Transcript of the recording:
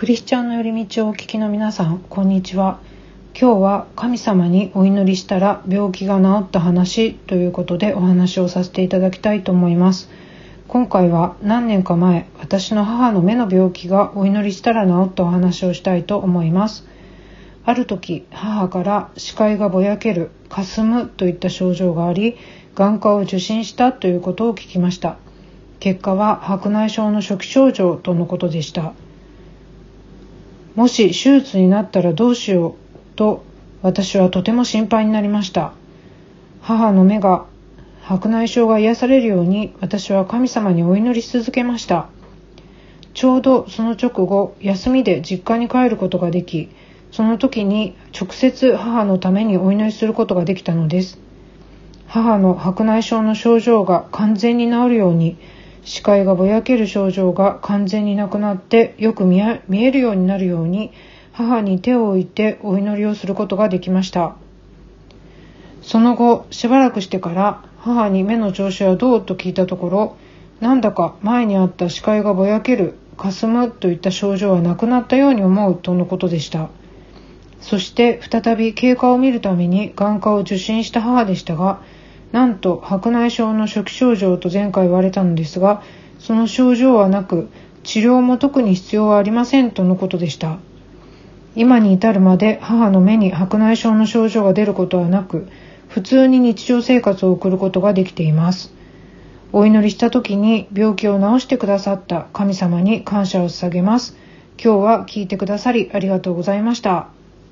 クリスチャンの寄り道をお聞きの皆さん、こんにちは。今日は神様にお祈りしたら病気が治った話ということでお話をさせていただきたいと思います。今回は何年か前、私の母の目の病気がお祈りしたら治ったお話をしたいと思います。ある時、母から視界がぼやける、霞むといった症状があり、眼科を受診したということを聞きました。結果は白内障の初期症状とのことでした。もし手術になったらどうしようと私はとても心配になりました。母の目が白内障が癒されるように私は神様にお祈りし続けました。ちょうどその直後、休みで実家に帰ることができ、その時に直接母のためにお祈りすることができたのです。母の白内障の症状が完全に治るように、視界がぼやける症状が完全になくなってよく見えるようになるように、母に手を置いてお祈りをすることができました。その後、しばらくしてから母に目の調子はどうと聞いたところ、なんだか前にあった視界がぼやける、霞むといった症状はなくなったように思うとのことでした。そして再び経過を見るために眼科を受診した母でしたが、なんと白内障の初期症状と前回言われたのですが、その症状はなく、治療も特に必要はありませんとのことでした。今に至るまで母の目に白内障の症状が出ることはなく、普通に日常生活を送ることができています。お祈りした時に病気を治してくださった神様に感謝を捧げます。今日は聞いてくださりありがとうございました。